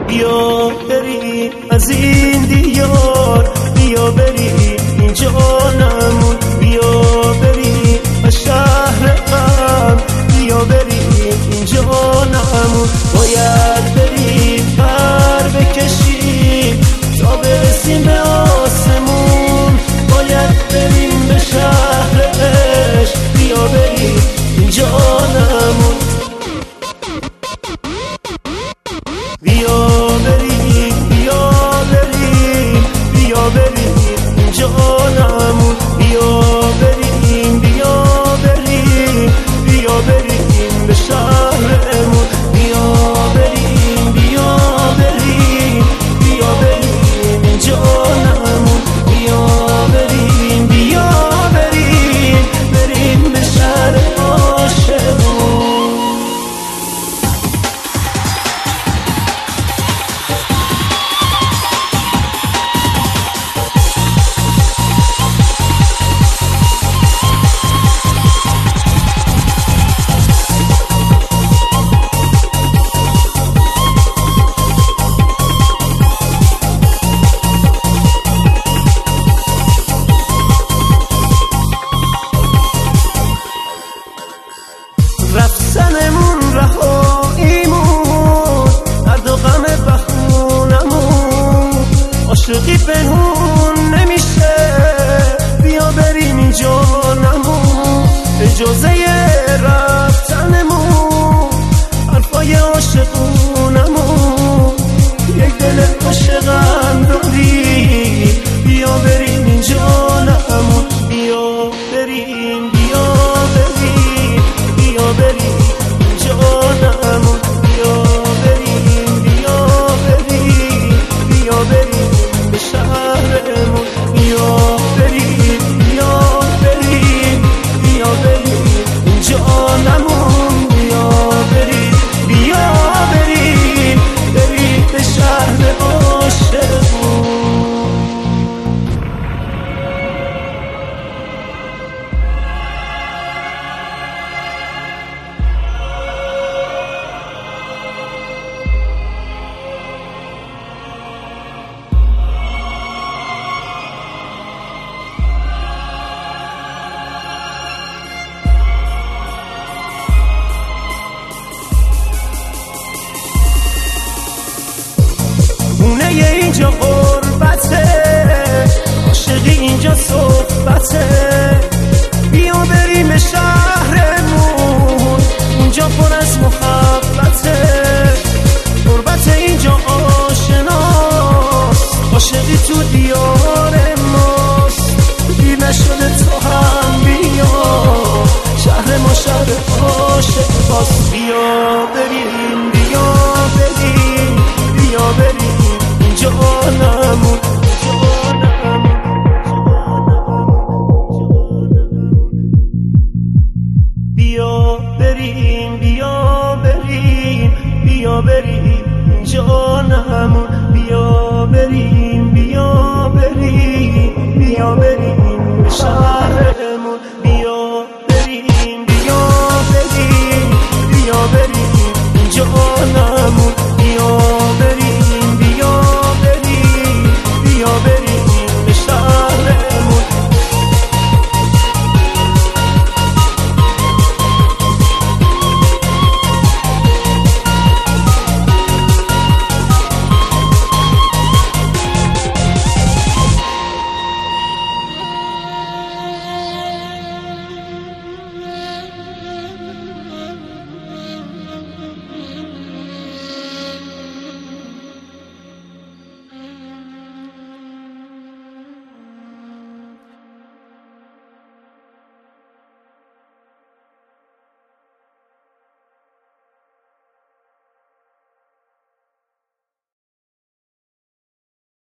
بیا بریم از این دیار، بیا بریم این جانمون، بیا بریم از شهر غم، بیا بریم این جانمون. باید بریم پر بکشیم تا برسیم به آسمون، باید بریم به شهر عشق، بیا بریم این جانمون. بیا بریم بیا بریم بیا بریم این جانمون، بیا بریم بیا بریم بیا بریم به شهرمون، بیا بریم بیا بریم بیا بریم این جانمون، بیا بریم بیا بریم بریم به شهر عاشقون. رفتنمون رهاییمون، درد و غم بخونمون، عاشقی پنهون نمیشه، بیا بریم این جانمون. اجازه رفتنمون حرفای عاشقونمون، یک دل عاشقم داری، بیا بریم این جانمون، بیا بریم بیا بریم بیا بریم جانمون، بیا بریم بیا بریم بیا بریم به شهرمون، بیا بریم بیا بریم بیا بریم جانمون، بیا بریم بیا بریم بریم به شهر عاشقون. خونه اینجا غربته، عاشقی اینجا صحبته، بیا بریم به شهرمون، اونجا پر از محبته، غربت اینجا آشناست، عاشقی تو دیار ماست، دیر نشده تو هم بیا، شهر ما شهر عاشق باست، بیا بریم بیا بریم بیا بریم جانمون بیا بریم بیا بریم بیا بریم جانمون، بیا بریم بیا بریم بیا بریم